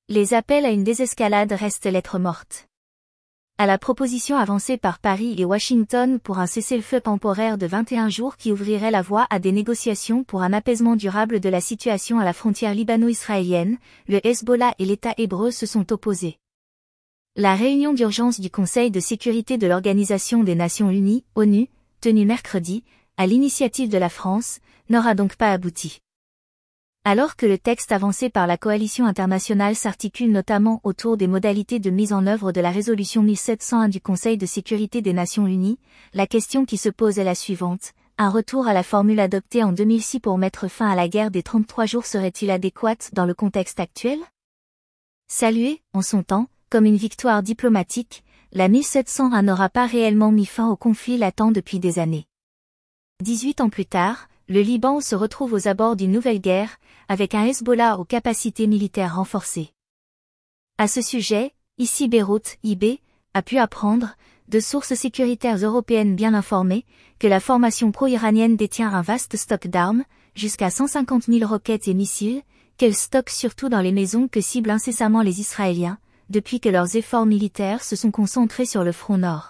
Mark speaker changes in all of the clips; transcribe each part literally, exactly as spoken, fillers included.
Speaker 1: Les appels à une désescalade restent lettre morte. À la proposition avancée par Paris et Washington pour un cessez-le-feu temporaire de vingt et un jours qui ouvrirait la voie à des négociations pour un apaisement durable de la situation à la frontière libano-israélienne, le Hezbollah et l'État hébreu se sont opposés. La réunion d'urgence du Conseil de sécurité de l'Organisation des Nations Unies, ONU, tenue mercredi, à l'initiative de la France, n'aura donc pas abouti. Alors que le texte avancé par la coalition internationale s'articule notamment autour des modalités de mise en œuvre de la résolution mille sept cent un du Conseil de sécurité des Nations Unies, la question qui se pose est la suivante. Un retour à la formule adoptée en deux mille six pour mettre fin à la guerre des trente-trois jours serait-il adéquat dans le contexte actuel? Saluée, en son temps, comme une victoire diplomatique, la mille sept cent un n'aura pas réellement mis fin au conflit latent depuis des années. dix-huit ans plus tard, le Liban se retrouve aux abords d'une nouvelle guerre, avec un Hezbollah aux capacités militaires renforcées. À ce sujet, ici Beyrouth, I B, a pu apprendre, de sources sécuritaires européennes bien informées, que la formation pro-iranienne détient un vaste stock d'armes, jusqu'à cent cinquante mille roquettes et missiles, qu'elle stocke surtout dans les maisons que ciblent incessamment les Israéliens, depuis que leurs efforts militaires se sont concentrés sur le front nord.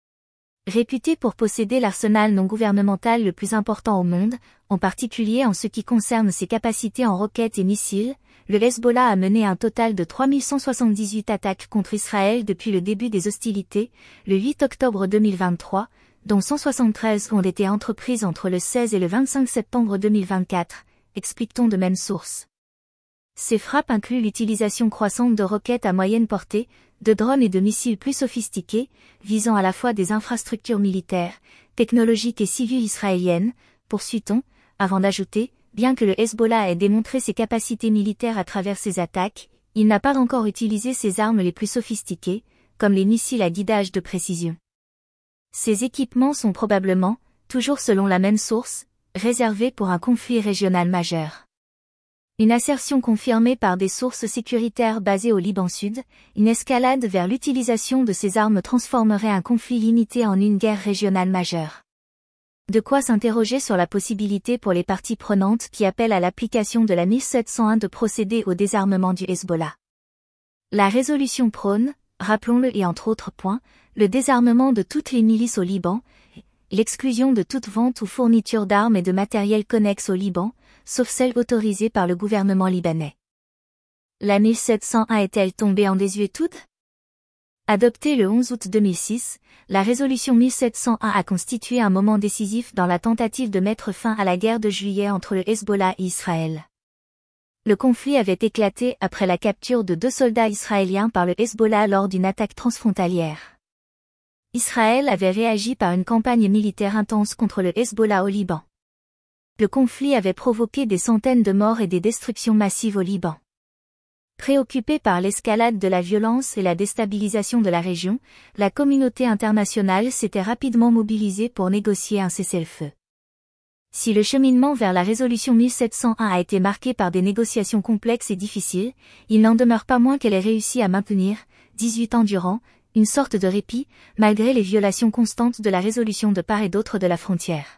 Speaker 1: Réputé pour posséder l'arsenal non gouvernemental le plus important au monde, en particulier en ce qui concerne ses capacités en roquettes et missiles, le Hezbollah a mené un total de trois mille cent soixante-dix-huit attaques contre Israël depuis le début des hostilités, le huit octobre deux mille vingt-trois, dont cent soixante-treize ont été entreprises entre le seize et le vingt-cinq septembre deux mille vingt-quatre, explique-t-on de même source. Ces frappes incluent l'utilisation croissante de roquettes à moyenne portée, de drones et de missiles plus sophistiqués, visant à la fois des infrastructures militaires, technologiques et civiles israéliennes, poursuit-on, avant d'ajouter, bien que le Hezbollah ait démontré ses capacités militaires à travers ses attaques, il n'a pas encore utilisé ses armes les plus sophistiquées, comme les missiles à guidage de précision. Ces équipements sont probablement, toujours selon la même source, réservés pour un conflit régional majeur. Une assertion confirmée par des sources sécuritaires basées au Liban Sud, une escalade vers l'utilisation de ces armes transformerait un conflit limité en une guerre régionale majeure. De quoi s'interroger sur la possibilité pour les parties prenantes qui appellent à l'application de la mille sept cent un de procéder au désarmement du Hezbollah. La résolution prône, rappelons-le et entre autres points, le désarmement de toutes les milices au Liban, l'exclusion de toute vente ou fourniture d'armes et de matériel connexe au Liban, sauf celles autorisées par le gouvernement libanais. La mille sept cent un est-elle tombée en désuétude? Adoptée le onze août deux mille six, la résolution mille sept cent un a constitué un moment décisif dans la tentative de mettre fin à la guerre de juillet entre le Hezbollah et Israël. Le conflit avait éclaté après la capture de deux soldats israéliens par le Hezbollah lors d'une attaque transfrontalière. Israël avait réagi par une campagne militaire intense contre le Hezbollah au Liban. Le conflit avait provoqué des centaines de morts et des destructions massives au Liban. Préoccupée par l'escalade de la violence et la déstabilisation de la région, la communauté internationale s'était rapidement mobilisée pour négocier un cessez-le-feu. Si le cheminement vers la résolution mille sept cent un a été marqué par des négociations complexes et difficiles, il n'en demeure pas moins qu'elle ait réussi à maintenir, dix-huit ans durant, une sorte de répit, malgré les violations constantes de la résolution de part et d'autre de la frontière.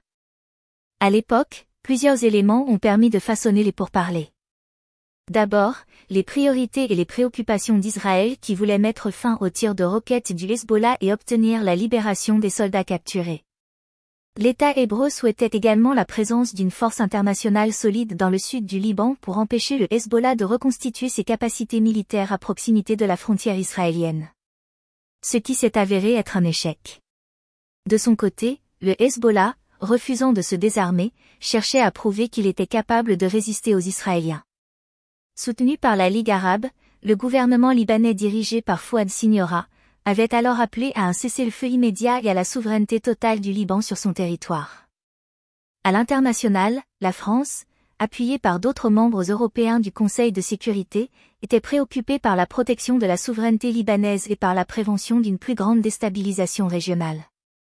Speaker 1: À l'époque, plusieurs éléments ont permis de façonner les pourparlers. D'abord, les priorités et les préoccupations d'Israël qui voulait mettre fin aux tirs de roquettes du Hezbollah et obtenir la libération des soldats capturés. L'État hébreu souhaitait également la présence d'une force internationale solide dans le sud du Liban pour empêcher le Hezbollah de reconstituer ses capacités militaires à proximité de la frontière israélienne. Ce qui s'est avéré être un échec. De son côté, le Hezbollah, refusant de se désarmer, cherchait à prouver qu'il était capable de résister aux Israéliens. Soutenu par la Ligue arabe, le gouvernement libanais dirigé par Fouad Signora, avait alors appelé à un cessez-le-feu immédiat et à la souveraineté totale du Liban sur son territoire. À l'international, la France, appuyée par d'autres membres européens du Conseil de sécurité, était préoccupée par la protection de la souveraineté libanaise et par la prévention d'une plus grande déstabilisation régionale.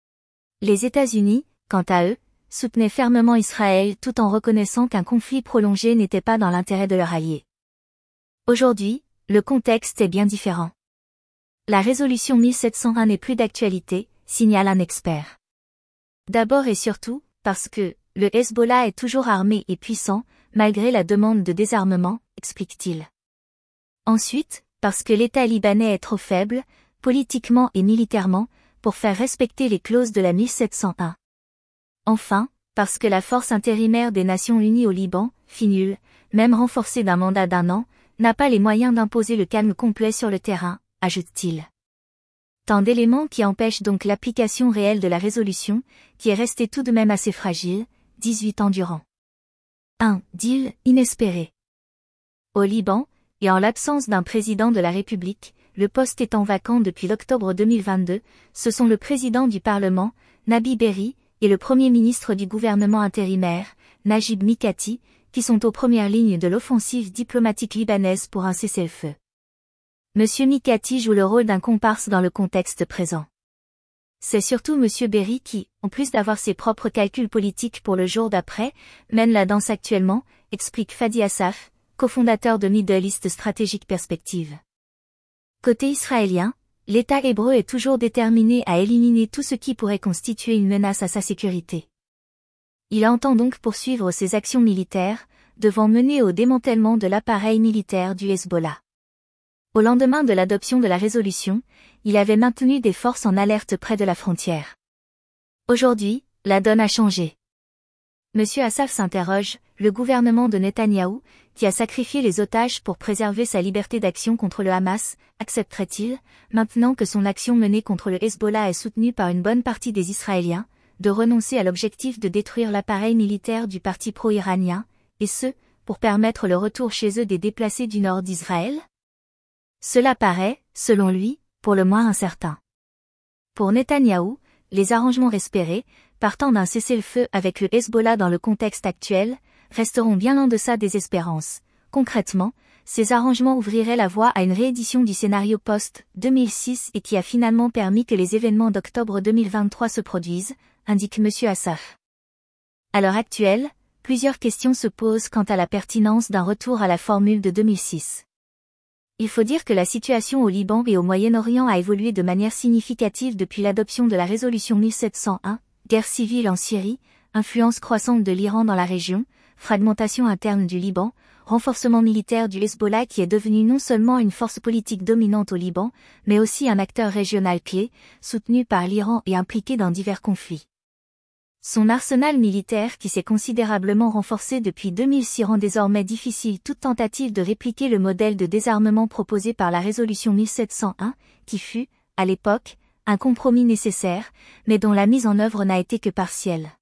Speaker 1: Les États-Unis, quant à eux, soutenaient fermement Israël tout en reconnaissant qu'un conflit prolongé n'était pas dans l'intérêt de leurs alliés. Aujourd'hui, le contexte est bien différent. La résolution mille sept cent un n'est plus d'actualité, signale un expert. D'abord et surtout, parce que, le Hezbollah est toujours armé et puissant, malgré la demande de désarmement, explique-t-il. Ensuite, parce que l'État libanais est trop faible, politiquement et militairement, pour faire respecter les clauses de la mille sept cent un. Enfin, parce que la force intérimaire des Nations Unies au Liban, FINUL, même renforcée d'un mandat d'un an, n'a pas les moyens d'imposer le calme complet sur le terrain, ajoute-t-il. Tant d'éléments qui empêchent donc l'application réelle de la résolution, qui est restée tout de même assez fragile, dix-huit ans durant. un. Deal inespéré. Au Liban, et en l'absence d'un président de la République, le poste étant vacant depuis l'octobre deux mille vingt-deux, ce sont le président du Parlement, Nabi Berri, et le premier ministre du gouvernement intérimaire, Najib Mikati, qui sont aux premières lignes de l'offensive diplomatique libanaise pour un cessez-le-feu. Monsieur Mikati joue le rôle d'un comparse dans le contexte présent. C'est surtout Monsieur Berri qui, en plus d'avoir ses propres calculs politiques pour le jour d'après, mène la danse actuellement, explique Fadi Assaf, cofondateur de Middle East Strategic Perspective. Côté israélien, l'État hébreu est toujours déterminé à éliminer tout ce qui pourrait constituer une menace à sa sécurité. Il entend donc poursuivre ses actions militaires, devant mener au démantèlement de l'appareil militaire du Hezbollah. Au lendemain de l'adoption de la résolution, il avait maintenu des forces en alerte près de la frontière. Aujourd'hui, la donne a changé. Monsieur Assaf s'interroge, le gouvernement de Netanyahou, qui a sacrifié les otages pour préserver sa liberté d'action contre le Hamas, accepterait-il, maintenant que son action menée contre le Hezbollah est soutenue par une bonne partie des Israéliens, de renoncer à l'objectif de détruire l'appareil militaire du parti pro-iranien, et ce, pour permettre le retour chez eux des déplacés du nord d'Israël? Cela paraît, selon lui, pour le moins incertain. Pour Netanyahou, les arrangements espérés, partant d'un cessez-le-feu avec le Hezbollah dans le contexte actuel, resteront bien en deçà des espérances. Concrètement, ces arrangements ouvriraient la voie à une réédition du scénario post deux mille six et qui a finalement permis que les événements d'octobre deux mille vingt-trois se produisent, indique Monsieur Assaf. À l'heure actuelle, plusieurs questions se posent quant à la pertinence d'un retour à la formule de deux mille six. Il faut dire que la situation au Liban et au Moyen-Orient a évolué de manière significative depuis l'adoption de la résolution mille sept cent un, guerre civile en Syrie, influence croissante de l'Iran dans la région, fragmentation interne du Liban, renforcement militaire du Hezbollah qui est devenu non seulement une force politique dominante au Liban, mais aussi un acteur régional clé, soutenu par l'Iran et impliqué dans divers conflits. Son arsenal militaire qui s'est considérablement renforcé depuis deux mille six rend désormais difficile toute tentative de répliquer le modèle de désarmement proposé par la résolution mille sept cent un, qui fut, à l'époque, un compromis nécessaire, mais dont la mise en œuvre n'a été que partielle.